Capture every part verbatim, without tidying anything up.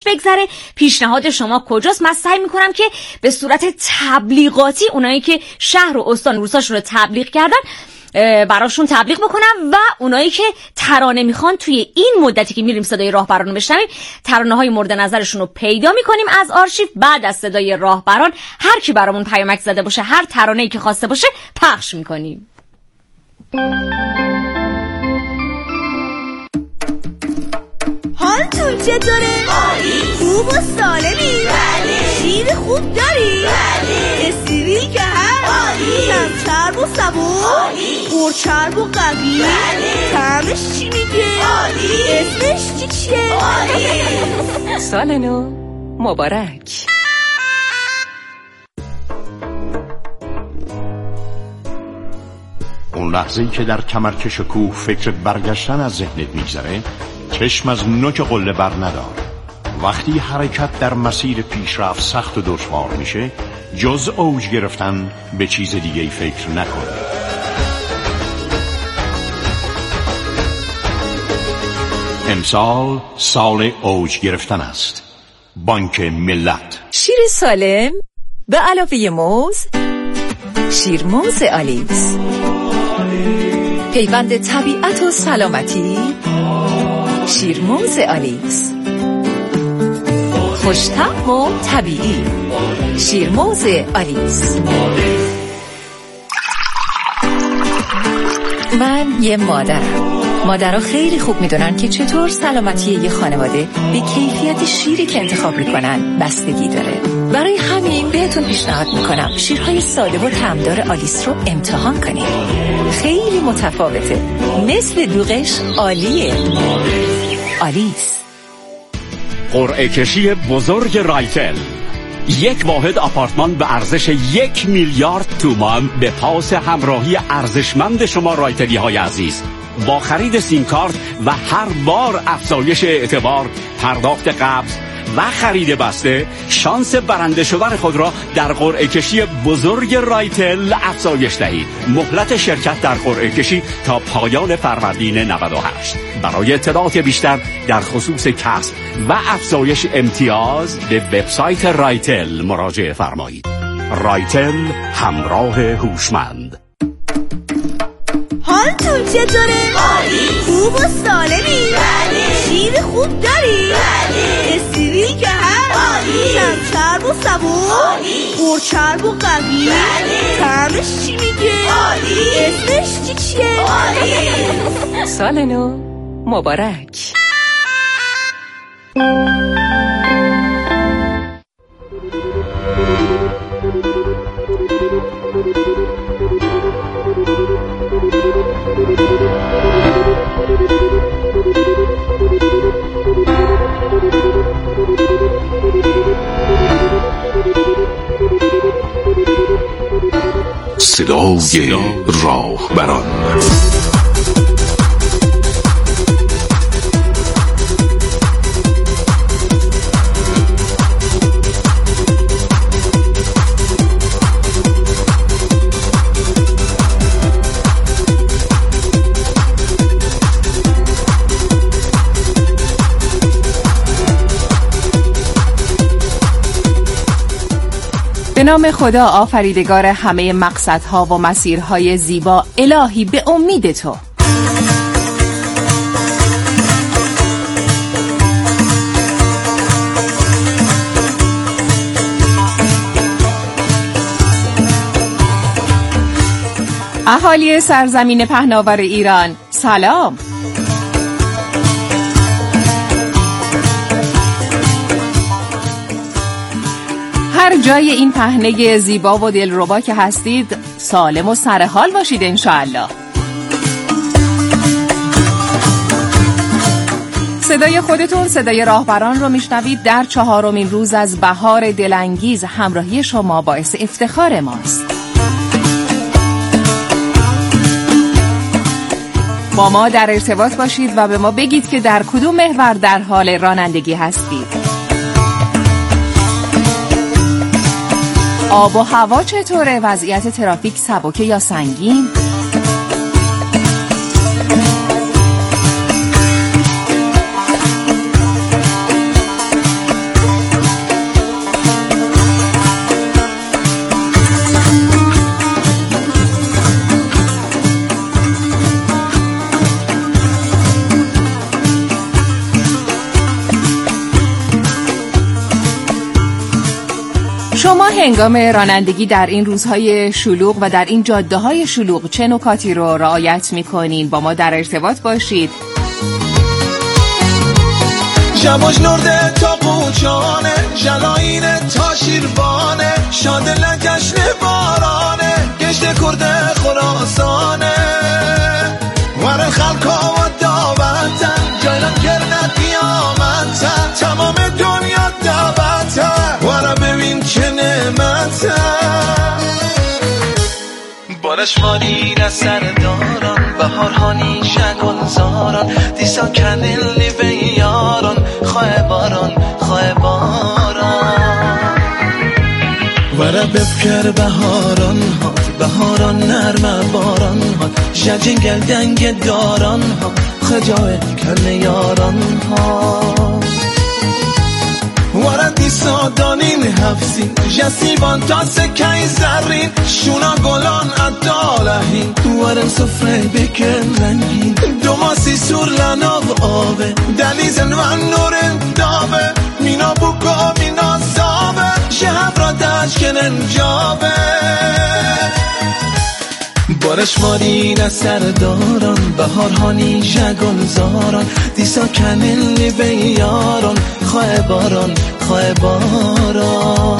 بگذره، پیشنهاد شما کجاست؟ من سعی میکنم که به صورت تبلیغاتی اونایی که شهر و استان روستاشون رو تبلیغ کردن براشون تبلیغ بکنم و اونایی که ترانه میخوان توی این مدتی که میریم صدای راهبران رو بشنویم ترانه های مورد نظرشون رو پیدا میکنیم از آرشیو. بعد از صدای راهبران هر کی برامون پیامک زده باشه، هر ترانه‌ای که خواسته باشه پخش میکنیم. حالتون چطوره؟ عالی. خوب و سالمی؟ بله. شیر خوب داری؟ بله. استریل که هست؟ عالی. کم چرب و سبک؟ عالی. پرچرب و قوی؟ بله. طعمش چی میگه؟ عالی. اسمش چی چیه؟ عالی. سال نو مبارک. اون لحظه‌ای که در کمرکش کوه فکر برگشتن از ذهنت میگذره، چشم از نوک قله بر ندار. وقتی حرکت در مسیر پیشرفت سخت و دشوار میشه، جز اوج گرفتن به چیز دیگه ای فکر نکن. امسال سال اوج گرفتن است. بانک ملت. شیر سالم به علاوه موز، شیر موز آلیس، پیوند طبیعت و سلامتی. شیر موز آلیس، خوش‌طعم و طبیعی. شیر موز آلیس. من یه مادرم. مادرها خیلی خوب میدونن که چطور سلامتی یه خانواده به کیفیت شیری که انتخاب میکنن بستگی داره. برای همین بهتون پیشنهاد میکنم شیرهای ساده و طعمدار آلیس رو امتحان کنید. خیلی متفاوته، مثل دوغش عالیه. آلیس. قرعه کشی بزرگ رایتل، یک واحد آپارتمان به ارزش یک میلیارد تومان به پاس همراهی ارزشمند شما رایتلی های عزیز. با خرید سیم کارت و هر بار افزایش اعتبار، پرداخت قبض و خرید بسته، شانس برنده شدن خود را در قرعه کشی بزرگ رایتل افزایش دهید. مهلت شرکت در قرعه کشی تا پایان فروردین نود و هشت. برای اطلاعات بیشتر در خصوص کسب و افزایش امتیاز به وبسایت رایتل مراجعه فرمایید. رایتل، همراه هوشمند. حالتون چطوره؟ عالی. خوب و سالمی؟ بله. شیر خوب داری؟ بله. استریل که هست؟ عالی. کم چرب و سبک؟ عالی. پرچرب و قوی؟ بله. طعمش چی میگه؟ عالی. اسمش چی چیه؟ عالی. سال نو مبارک. صدای راهبران. به نام خدا آفریدگار همه مقصدها و مسیرهای زیبا. الهی به امید تو. اهالی سرزمین پهناور ایران، سلام. هر جای این پهنه زیبا و دلربا که هستید سالم و سرحال باشید انشاءالله. صدای خودتون، صدای راهبران رو میشنوید. در چهارمین روز از بهار دلانگیز همراهی شما باعث افتخار ماست. با ما در ارتباط باشید و به ما بگید که در کدوم محور در حال رانندگی هستید. آب و هوا چطوره؟ وضعیت ترافیک سبکه یا سنگین؟ شما هنگام رانندگی در این روزهای شلوغ و در این جاده‌های شلوغ چه نکاتی رو رعایت می‌کنین؟ با ما در ارتباط باشید. جماش نورده تا قوچانه جلاینه تا شیروانه شاد لکشن بارانه گشت کرده خراسانه ور خلقا و دعوتن جایلم کرده قیامتن تمام دنیا دعوتن ور ببین چه نعمتن بارش ماری نسر داران بهار هانی شگل زاران دیسا کنیل لیوه یاران خواه باران خواه باران وره بفکر بهاران هات بهاران نرمه باران هات جنگل دنگ داران ها خجای کل یاران ها وره دیسا دانین حفظین جسیبان تا سکی زرین شونا گلان ادالهین وره صفره بکن رنگین دو ماسی سور لناو آوه دلیزن و نور داوه مینا بوکا مینا زاوه شهب را دشکنن جاوه بارش ماری نسر داران بهار هانی جگل زاران دیسا کنیل لیوه یاران خواه باران خواه باران.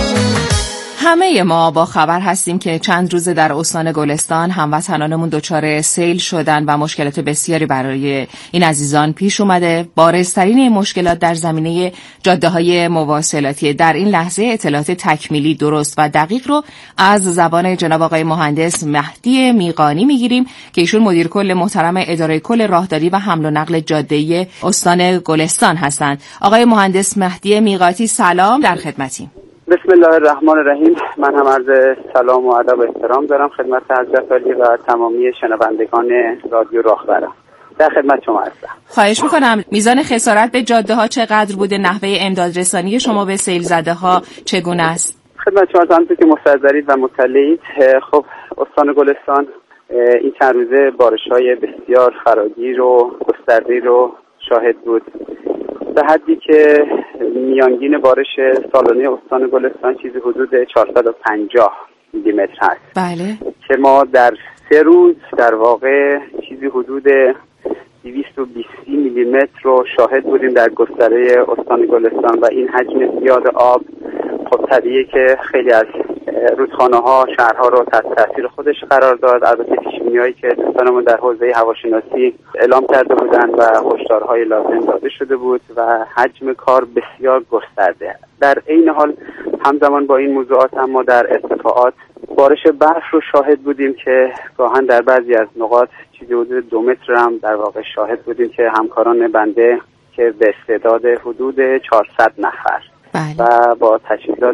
همه ما با خبر هستیم که چند روزه در استان گلستان هموطنانمون دچار سیل شدن و مشکلات بسیاری برای این عزیزان پیش اومده. بارزترین این مشکلات در زمینه جاده‌های مواصلاتی. در این لحظه اطلاعات تکمیلی درست و دقیق رو از زبان جناب آقای مهندس مهدی میقانی میگیریم که ایشون مدیر کل محترم اداره کل راهداری و حمل و نقل جاده‌ای استان گلستان هستند. آقای مهندس مهدی میقاتی سلام، در خدمتیم. بسم الله الرحمن الرحیم. من هم عرض سلام و ادب و احترام دارم خدمت حضرت عالی و تمامی شنوندگان رادیو راهبران. در خدمت شما هستم. خواهش میکنم میزان خسارت به جاده ها چقدر بوده؟ نحوه امداد رسانی شما به سیل زده ها چگونه است؟ خدمت شما همونطور که مستحضرید و مطلعید، خب استان گلستان این چند روزه بارش‌های بسیار فراگیر و گسترده رو شاهد بود، به حدی که میانگین بارش سالانه استان گلستان چیزی حدود چهارصد و پنجاه میلی متر هست. بله. که ما در سه روز در واقع چیزی حدود دویست و بیست میلی متر رو شاهد بودیم در گستره استان گلستان و این حجم زیاد آب خب طبیعیه که خیلی از رودخانه‌ها شهرها رو تحت تاثیر خودش قرار داد. البته پیش‌بینی‌هایی که دوستانمون در حوزه هواشناسی اعلام کرده بودند و هشدارهای لازم داده شده بود و حجم کار بسیار گسترده. در عین حال همزمان با این موضوعات اما در ارتفاعات بارش برف رو شاهد بودیم که گاهن در بعضی از نقاط چیزی حدود دو متر هم در واقع شاهد بودیم که همکاران بنده که به استعداد حدود چهارصد نفر بله. و با تجهیزات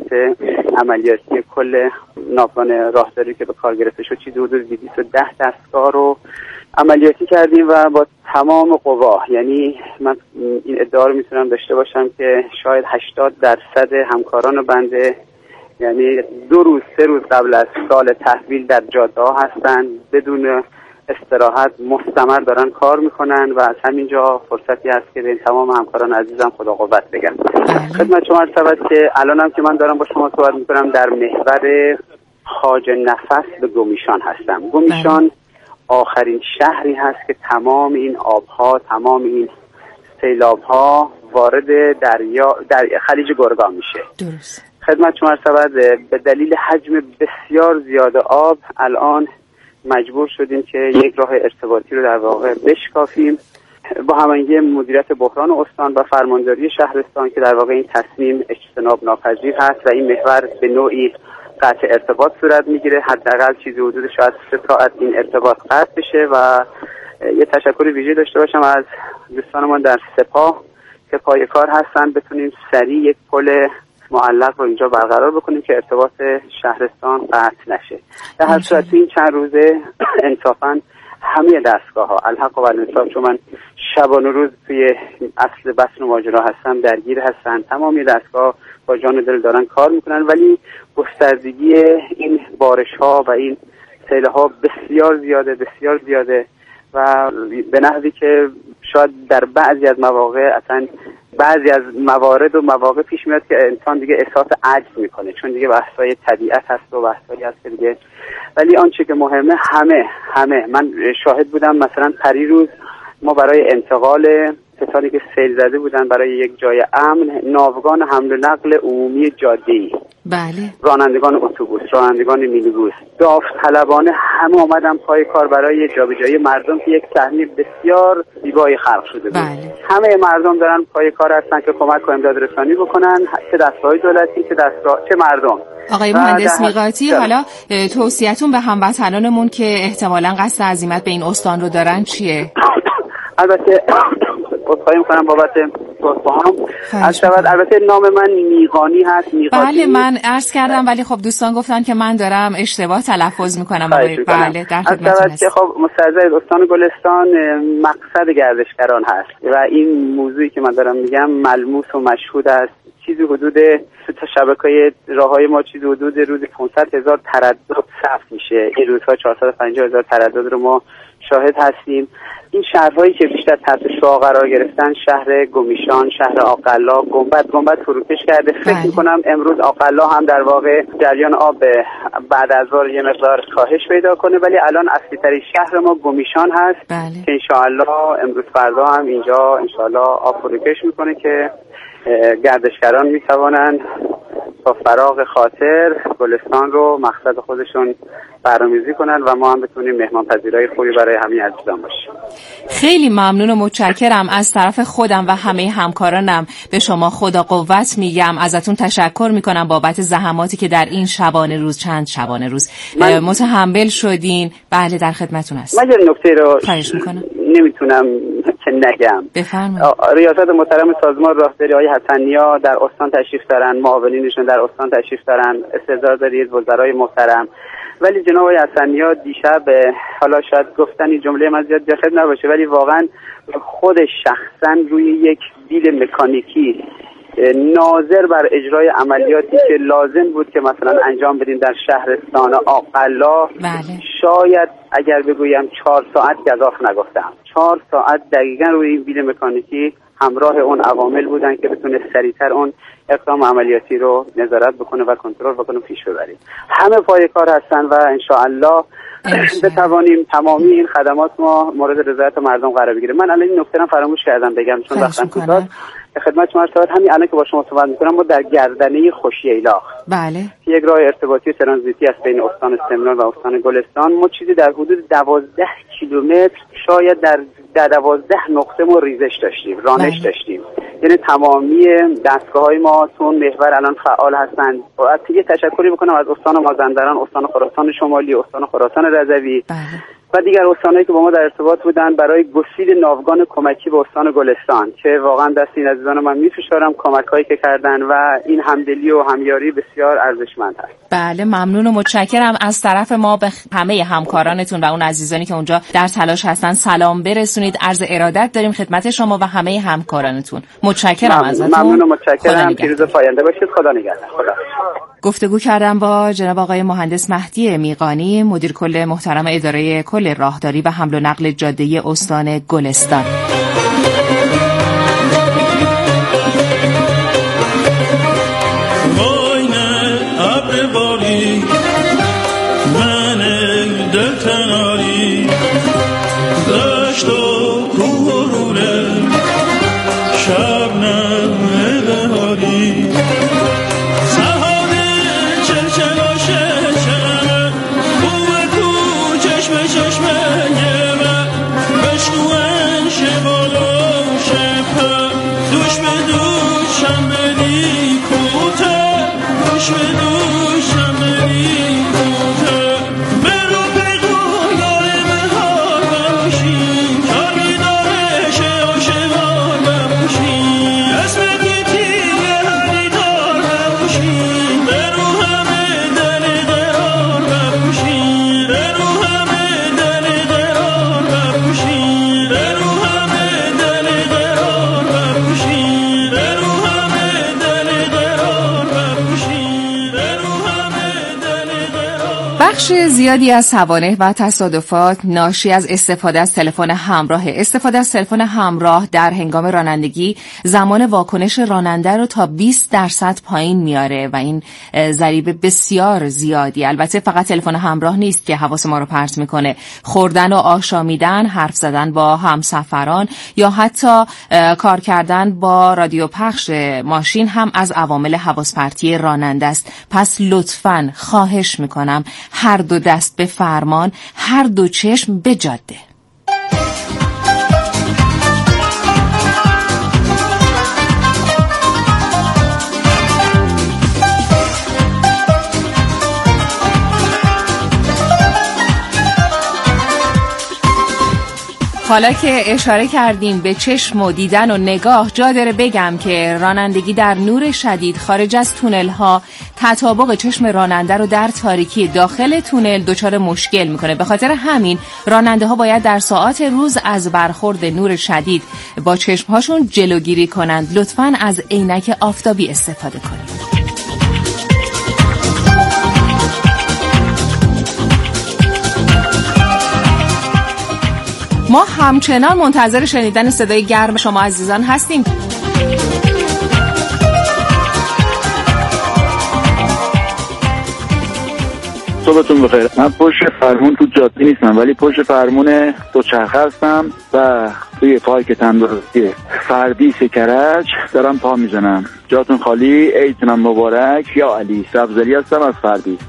عملیاتی کل ناوگان راهداری که به کار گرفته شد چیزی حدود دویست و ده دستگاه رو عملیاتی کردیم و با تمام قوا، یعنی من این ادعا رو میتونم داشته باشم که شاید هشتاد درصد همکاران بنده یعنی دو روز سه روز قبل از سال تحویل در جاده ها هستن، بدون استراحت مستمر دارن کار میکنن و از همینجا فرصتی هست که به تمام همکاران عزیزم خدا قوت بگم. خدمت شما عرض شود که الانم که من دارم با شما صحبت میکنم در محور خواجه نفس به گمیشان هستم. گمیشان آخرین شهری هست که تمام این آبها، تمام این سیلابها وارد دریا در خلیج گرگان میشه. درست. خدمت شما عرض شود به دلیل حجم بسیار زیاد آب الان مجبور شدیم که یک راه ارتباطی رو در واقع بشکافیم با هماهنگی مدیریت بحران استان و فرمانداری شهرستان که در واقع این تصمیم اجتناب ناپذیر هست و این محور به نوعی قطع ارتباط صورت میگیره. حداقل چیزی حدود شاید سه ساعت این ارتباط قطع بشه و یه تشکر ویژه داشته باشم از دوستانمان در سپاه که پای کار هستن بتونیم سریع یک پل معلق رو اینجا برقرار بکنیم که ارتباط شهرستان قطع نشه. در هر صورت این چند روزه انصافاً همه دستگاه ها الحق و الانصاف، چون من شبانه روز توی اصل بحث و ماجرا هستم درگیر هستن، تمامی دستگاه با جان و دل دارن کار میکنن، ولی گستردگی این بارش ها و این سیل ها بسیار زیاده بسیار زیاده و به نحوی که شاید در بعضی از مواقع اصلا بعضی از موارد و مواقع پیش میاد که انسان دیگه احساس عجز میکنه، چون دیگه بحث‌های طبیعت هست و بحث‌هایی هست که دیگه. ولی آنچه که مهمه همه همه من شاهد بودم، مثلا پریروز ما برای انتقال کسانی که سیل زده بودن برای یک جای امن، ناوگان حمل و نقل عمومی جاده‌ای، بله، رانندگان اتوبوس، رانندگان مینیبوس، داوطلبانه همه آمدن پای کار برای جابجایی مردم که یک صحنه بسیار زیبایی خلق شده بود. بله. همه مردم دارن پای کار هستن که کمک و امداد رسانی بکنن، چه دستگاه دولتی چه دستگاه چه مردم. آقای مهندس میقاتی، حالا توصیه‌تون به هموطنانمون که احتمالاً قصد عزیمت به این استان رو دارن چیه؟ البته خواهی میکنم بابت توصیه‌هام از شود. البته نام من میقانی هست، میقاتی. بله من عرض کردم، ولی خب دوستان گفتن که من دارم اشتباه تلفظ میکنم. بله در خدمتتون هستم. خب مستعجل استان گلستان مقصد گردشگران هست و این موضوعی که من دارم میگم ملموس و مشهود است. چیزی حدود تا شبکه‌های راههای ما چیزی حدود روز پانصد هزار تردد ثبت میشه. این روزها چهارصد و پنجاه هزار تردد رو ما شاهد هستیم. این شهرهایی که بیشتر تحت شعاع قرار گرفتن، شهر گمیشان، شهر آقلا، گنبد گنبد فروکش کرده. فکر می‌کنم امروز آقلا هم در واقع جریان آب بعد از ظهر یه مقدار کاهش پیدا کنه، ولی الان اصلی ترین شهر ما گمیشان هست. بله. که انشاءالله امروز فردا هم اینجا انشاءالله آب فروکش میکنه که گردشگران میتوانند با فراغ خاطر گلستان رو مقصد خودشون برنامه‌ریزی کنن و ما هم بتونیم مهمان پذیرای خوبی برای همه عزیزان باشیم. خیلی ممنون و متشکرم از طرف خودم و همه همکارانم. به شما خدا قوت میگم، ازتون تشکر میکنم بابت زحماتی که در این شبانه روز چند شبانه روز من... متحمل شدین. بله در خدمتتون هستم. من یه نکته رو خواهش میکنم نمیتونم که نگم. بفرمایید. ریاست محترم سازمان راهداری آقای حسنی‌ها در استان تشریف دارن، معاونینشون در استان تشریف دارن، استحضار دارید وزرای محترم. ولی جناب آقای حسنی‌ها دیشب، حالا شاید گفتن جمله من زیاد جالب نباشه، ولی واقعا خود شخصا روی یک دیل مکانیکی ناظر بر اجرای عملیاتی که لازم بود که مثلا انجام بدیم در شهرستان آقلا، بله. شاید اگر بگویم چهار ساعت گزاف نگفتم، چهار ساعت دقیقا روی این بیل مکانیکی همراه اون عوامل بودن که بتونه سریعتر اون اقدام عملیاتی رو نظارت بکنه و کنترل بکنه پیش ببریم. همه پای کار هستن و انشاءالله بتوانیم تمامی این خدمات ما مورد رضایت مردم قرار بگیره. من الان این نکته رو فراموش کردم بگم چون وقتم کوتاه. خدمت شما عرض همین الان که با شما صحبت می‌کنم ما در گردنه خوشی‌ایلاق، بله، یک راه ارتباطی ترانزیتی است بین استان سمنان و استان گلستان. ما چیزی در حدود دوازده کیلومتر شاید در در دوازده نقطه ما ریزش داشتیم، رانش بله. داشتیم. یعنی تمامی دستگاه‌های ما تو محور الان فعال هستند. باید یه تشکری بکنم از استان مازندران، استان خراسان شمالی، استان خراسان رضوی بله. و دیگر استانایی که با ما در ارتباط بودن برای گسیل ناوگان کمکی به استان گلستان که واقعا دست این عزیزان من می‌فشارم، کمک‌هایی که کردن و این همدلی و همیاری بسیار ارزشمند است. بله ممنون و متشکرم. از طرف ما به همه همکارانتون و اون عزیزانی که اونجا در تلاش هستن سلام برسونید. عرض ارادت داریم خدمت شما و همه همکارانتون. متشکرم ازتون. ممنون و متشکرم. پیروز پاینده باشید. خدا نگهدار. خدا. گفتگو کردم با جناب آقای مهندس مهدی میقانی، مدیر کل محترم اداره کل راهداری و حمل و نقل جاده استان گلستان. چشم چشم من بشکوهن شبالا بخش زیادی از سوانح و تصادفات ناشی از استفاده از تلفن همراه. استفاده از تلفن همراه در هنگام رانندگی زمان واکنش راننده رو تا بیست درصد پایین میاره و این ضریب بسیار زیادی. البته فقط تلفن همراه نیست که حواس ما رو پرت میکنه. خوردن و آشامیدن، حرف زدن با همسفران یا حتی کار کردن با رادیو پخش ماشین هم از عوامل حواس پرتی راننده است. پس لطفاً خواهش میکنم هر دو دست به فرمان، هر دو چشم به جاده. حالا که اشاره کردیم به چشم و دیدن و نگاه، جا داره بگم که رانندگی در نور شدید خارج از تونل ها تطابق چشم راننده رو در تاریکی داخل تونل دچار مشکل میکنه. به خاطر همین راننده ها باید در ساعات روز از برخورد نور شدید با چشم هاشون جلوگیری کنند. لطفاً از عینک آفتابی استفاده کنید. ما همچنان منتظر شنیدن صدای گرم شما عزیزان هستیم. صبحتون بخیر. من پشت فرمون تو جاده نیستم ولی پشت فرمون دوچرخه هستم و توی پارک تندرستی فردیس کرج دارم پا میزنم. جاتون خالی، عیدتون مبارک. یا علی سبزلی هستم از فردیس.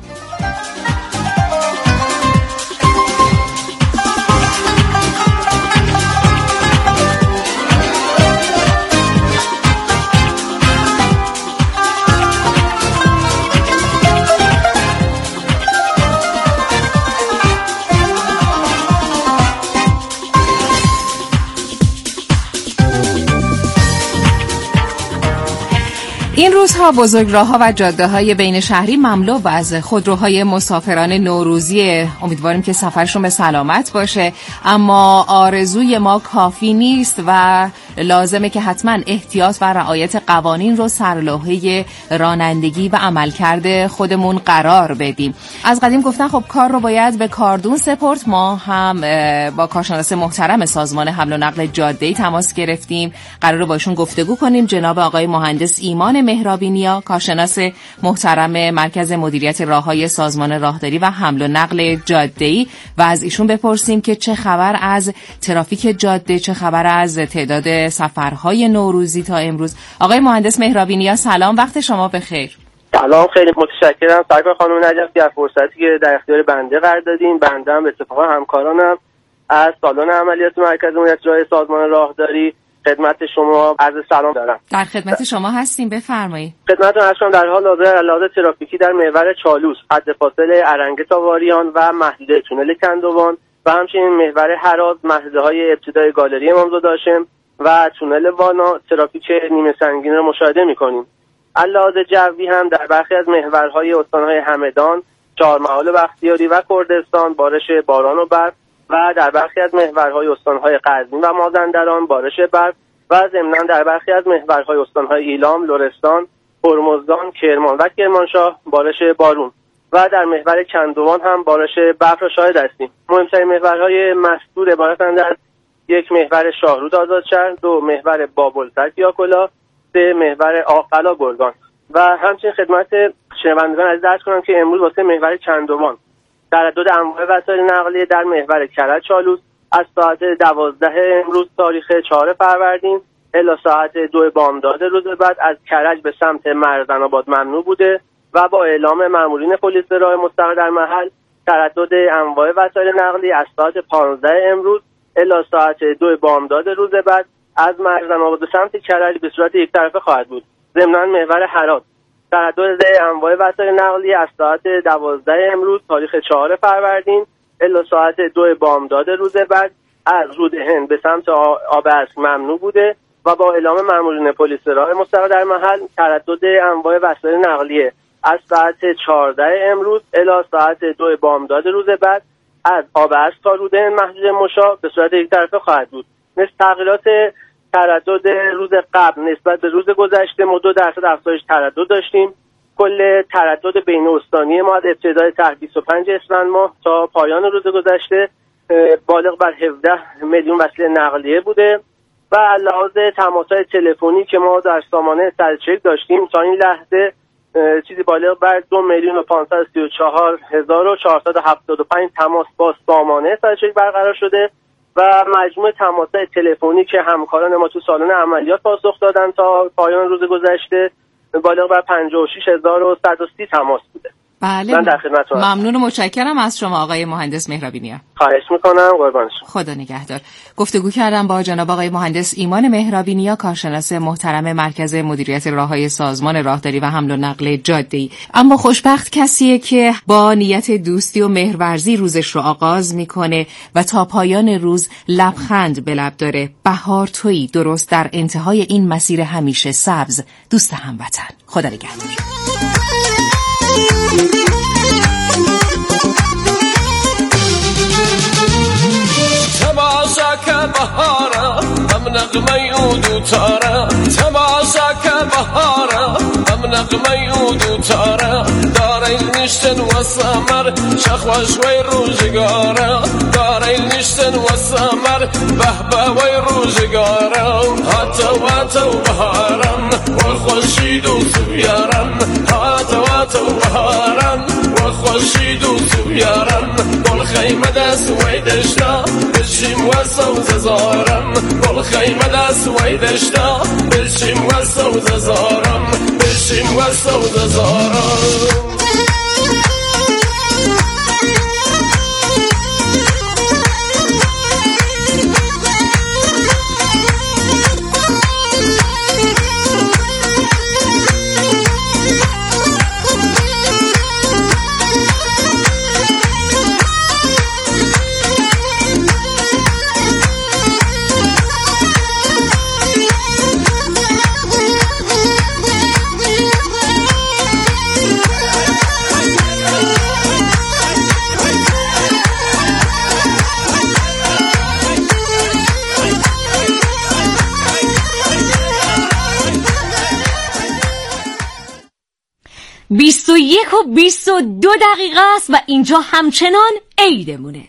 این روزها بزرگراه‌ها و جاده‌های بین شهری مملو از خودروهای مسافران نوروزی. امیدواریم که سفرشون به سلامت باشه، اما آرزوی ما کافی نیست و لازمه که حتما احتیاط و رعایت قوانین رو سرلوحه رانندگی و عملکرد خودمون قرار بدیم. از قدیم گفتن خب کار رو باید به کاردون سپرد. ما هم با کارشناس محترم سازمان حمل و نقل جاده‌ای تماس گرفتیم. قراره با ایشون گفتگو کنیم. جناب آقای مهندس ایمان مهرابی نیا، کارشناس محترم مرکز مدیریت راههای سازمان راهداری و حمل و نقل جاده‌ای، و از ایشون بپرسیم که چه خبر از ترافیک جاده، چه خبر از تعداد سفرهای نوروزی تا امروز. آقای مهندس مهرابی نیا سلام، وقت شما بخیر. سلام، خیلی متشکرم سرکار خانم نجف که از فرصتی که در اختیار بنده قرار دادین. بنده هم به اتفاق همکارانم از سالن عملیات مرکز مدیریت راههای سازمان راهداری خدمت شما عرض سلام دارم. در خدمت شما هستیم، بفرمایید. خدمتتون هستم. در حال حاضر لحاظ ترافیکی در محور چالوس، حد فاصله ارنگه تا واریان و محدوده تونل کندوان و همچنین محور هراز، محدوده‌های ابتدای گالری امامزاده هاشم و تونل وانا ترافیک نیمه سنگین را مشاهده می‌کنیم. علاوه جوی هم در برخی از محورهای استان‌های همدان، چهارمحال بختیاری و کردستان بارش باران و برف و در برخی از محورهای استان‌های قزوین و مازندران بارش برف و ضمناً در برخی از محورهای استان‌های ایلام، لرستان، هرمزگان، کرمان و کرمانشاه بارش بارون و در محور کندوان هم بارش برف را شاهد هستیم. مهمترین محورهای مذکور عبارتند از یک محور شاهرود آزادشهر، دو محور بابلسر کیاکلا، سه محور آقلا گرگان. و همچنین خدمت شنوندگان عزیز عرض کنم که امروز واسه محور کندوان تردد انواع وسایل نقلیه در محور کرج چالوس از ساعت دوازده امروز تاریخ چهارم فروردین الی ساعت دو بامداد روز بعد از کرج به سمت مرزن آباد ممنوع بوده و با اعلام مامورین پلیس راه مستقر در محل تردد انواع وسایل نقلیه از ساعت پانزده امروز الی ساعت دو بامداد روز بعد از مرزن آباد به سمت کرج به صورت یک طرفه خواهد بود. ضمناً محور هرات تردد انواع وسایل نقلیه از ساعت دوازده امروز تاریخ چهارم فروردین الی ساعت دو بامداد روز بعد از رود هند به سمت آب اسک ممنوع بوده و با اعلام مامورین پلیس راه مستقر در محل تردد انواع وسایل نقلیه از ساعت چهارده امروز الی ساعت دو بامداد روز بعد از آب اسک تا رود هند محدود مشا به صورت یک طرفه خواهد بود. مثل تغییرات تردد روز قبل نسبت به روز گذشته ما دو درصد افزایش تردد داشتیم. کل تردد بین استانی ما از ابتدای تر بیست و پنج اسفند ماه تا پایان روز گذشته بالغ بر هفده میلیون وسیله نقلیه بوده و لحاظ تماس‌های تلفنی که ما در سامانه سرچک داشتیم تا این لحظه چیزی بالغ بر دو میلیون و پانصد و سی و چهار هزار و چهارصد و هفتاد و پنج تماس با سامانه سرچک برقرار شده و مجموع تماس‌های تلفنی که همکاران ما تو سالن عملیات پاسخ دادن تا پایان روز گذشته بالغ بر پنجاه و شش هزار و صد و سی تماس بوده. بله، من در خدمتتونم. ممنون و متشکرم از شما آقای مهندس مهرابی نیا. خواهش میکنم، قربان شما. خدا نگهدار. گفتگو کردم با جناب آقای مهندس ایمان مهرابی نیا، کارشناس محترم مرکز مدیریت راههای سازمان راهداری و حمل و نقل جاده‌ای. اما خوشبخت کسیه که با نیت دوستی و مهرورزی روزش رو آغاز میکنه و تا پایان روز لبخند به لب داره. بهار تویی، درست در انتهای این مسیر همیشه سبز. دوست هموطن، خدا نگهدار. تماشا که بهاره هم نغمه او دوتاره، تماشا که بهاره هم نغمه او دوتاره، داره نشتن و سمر شخوش وی روزگاره، داره نشتن و سمر بهبه وی روزگاره، هاتو هاتو بهارن و خوشید و سویارن، هاتو هاتو بهارن و خوشید و سویارن، گل خیمه دست وی دشتا بشیم و سوز زارم، گل خیمه دست وی دشتا بشیم و سوز زارم، بشیم و سوز زارم. بیست و یک و بیست و دو دقیقه است و اینجا همچنان عیدمونه.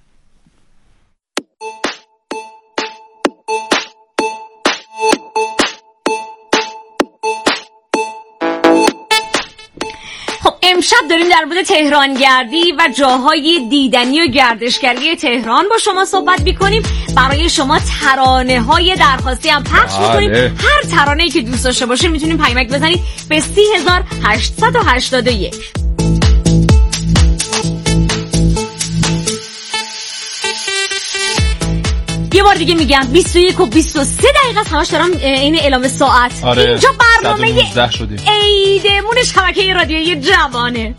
خب امشب داریم در مورد تهرانگردی و جاهای دیدنی و گردشگری تهران با شما صحبت می‌کنیم. برای شما ترانه های درخواستی هم پخش می‌کنیم. هر ترانه‌ای که دوست داشته باشید میتونید پیامک بزنید به سی هزار هشتصد و هشتاد و یک. یه بار دیگه میگم بیست و یک و بیست و سه دقیقه است. همش دارم این اعلام ساعت. آره. اینجا برنامه عیدمون شبکه رادیویی جوانه.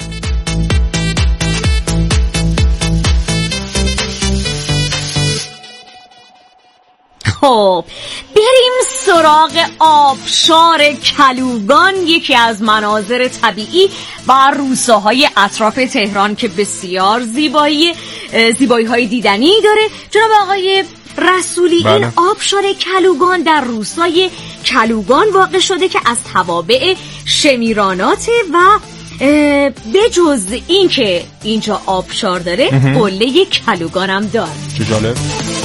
خب بریم سراغ آبشار کلوگان، یکی از مناظر طبیعی و روستاهای اطراف تهران که بسیار زیبایی زیبایی های دیدنی داره. جناب آقای رسولی، بله. این آبشار کلوگان در روستای کلوگان واقع شده که از توابع شمیرانات و به جز این که اینجا آبشار داره قله کلوگان هم داره. چه جالب.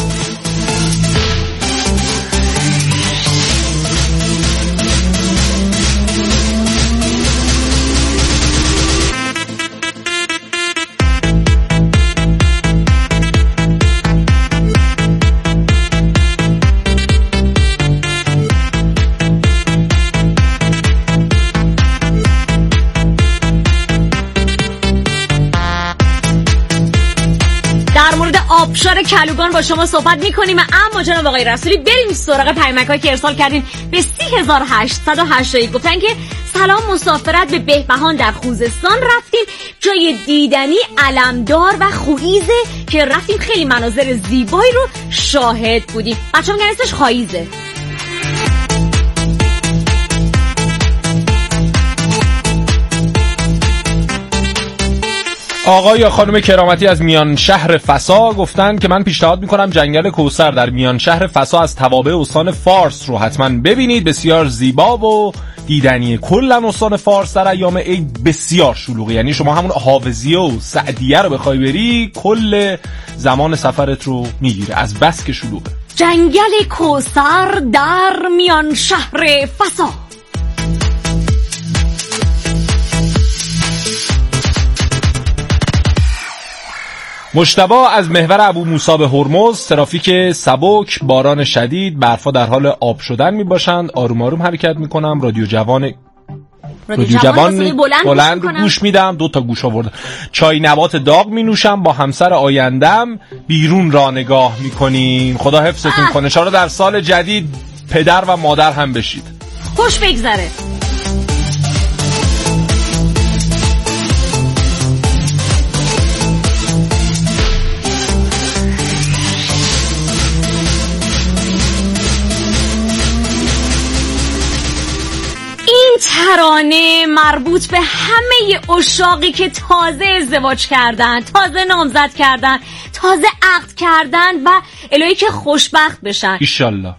آبشار کلوگان با شما صحبت میکنیم. اما جناب آقای رسولی بریم سراغ پیامک‌هایی که ارسال کردین به سی هزار هشتصد و هشتاد و یک. گفتن که سلام، مسافرت به بهبهان در خوزستان رفتیم، جای دیدنی علمدار و خویزه که رفتیم، خیلی مناظر زیبایی رو شاهد بودیم. بچه‌ها میگن اسمش خاییزه. آقا یا خانم کرامتی از میان شهر فسا گفتن که من پیشنهاد میکنم جنگل کوثر در میان شهر فسا از توابع استان فارس رو حتما ببینید، بسیار زیبا و دیدنیه. کلا استان فارس در ایام عید بسیار شلوغه، یعنی شما همون حافظیه و سعدیه رو بخوای بری کل زمان سفرت رو میگیره از بس که شلوغه. جنگل کوثر در میان شهر فسا. مجتبی از محور ابو موسی به هرمز، ترافیک سبک، باران شدید، برفا در حال آب شدن می باشند. آروم آروم حرکت می کنم. رادیو جوان رادیو جوان بلند, بلند رو گوش میدم. دو تا گوش آوردم. چای نبات داغ می نوشم. با همسر آیندم بیرون را نگاه می کنیم. خدا حفظتون کنه. انشالله در سال جدید پدر و مادر هم بشید. خوش بگذره. ترانه مربوط به همه عشاقی که تازه ازدواج کردن، تازه نامزد کردن، تازه عقد کردن و الهی که خوشبخت بشن ایشالله.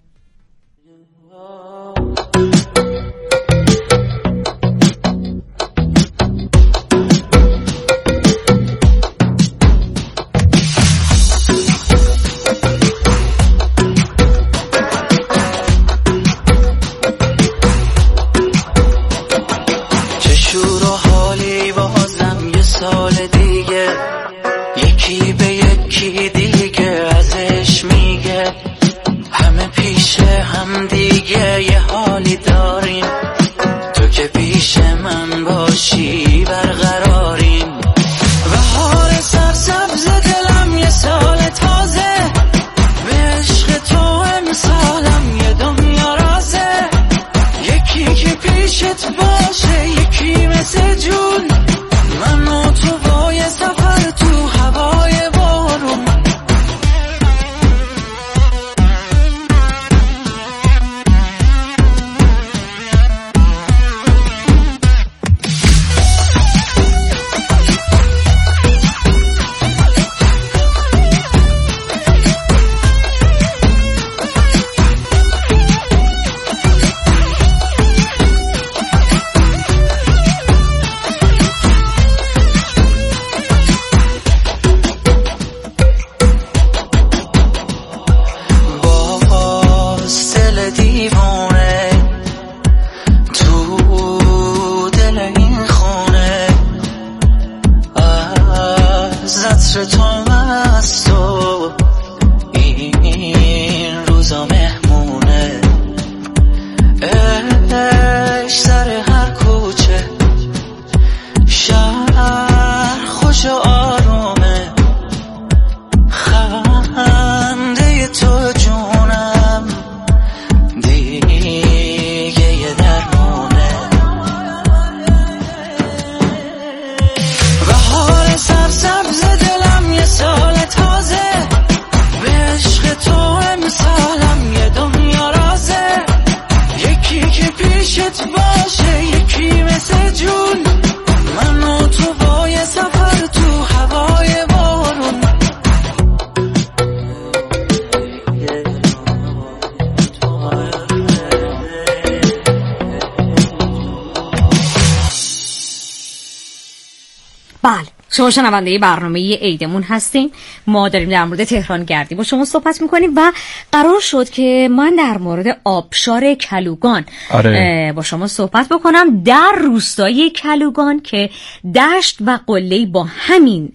شما شنونده برنامه عیدمون هستین. ما داریم در مورد تهران گردی با شما صحبت میکنیم و قرار شد که من در مورد آبشار کلوگان آره. با شما صحبت بکنم. در روستای کلوگان که دشت و قله‌ای با همین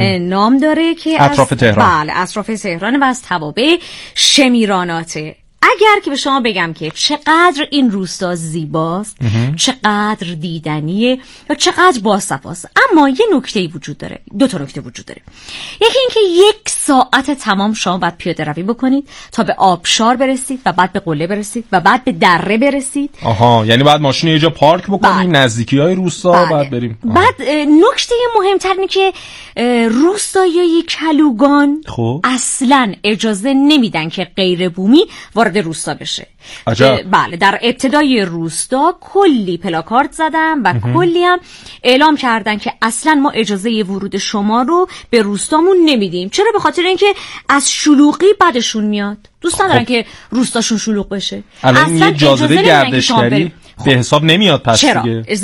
نام داره که اطراف از تهران. بله اطراف تهران و از توابع شمیراناته. اگر که به شما بگم که چقدر این روستا زیباست، چقدر دیدنیه و چقدر باصفاست، اما یه نکته‌ای وجود داره، دو تا نکته وجود داره. یکی اینکه یک ساعت تمام شما باید پیاده روی بکنید تا به آبشار برسید و بعد به قله برسید و بعد به دره برسید. آها، یعنی بعد ماشین یه جا پارک بکنیم نزدیکی‌های روستا بله. بعد بریم. آها. بعد نکته مهمتر اینه که روستایی کلوگان خب. اصلاً اجازه نمیدن که غیر بومی وارد روستا بشه. بله، در ابتدای روستا کلی پلاکارد زدن و امه. کلی هم اعلام کردن که اصلا ما اجازه ورود شما رو به روستامون نمیدیم. چرا؟ به خاطر اینکه از شلوغی بدشون میاد. دوست ندارن خب. که روستاشون شلوغ بشه. اصلا یه جاذبه گردشگری به حساب نمیاد پس چرا؟ دیگه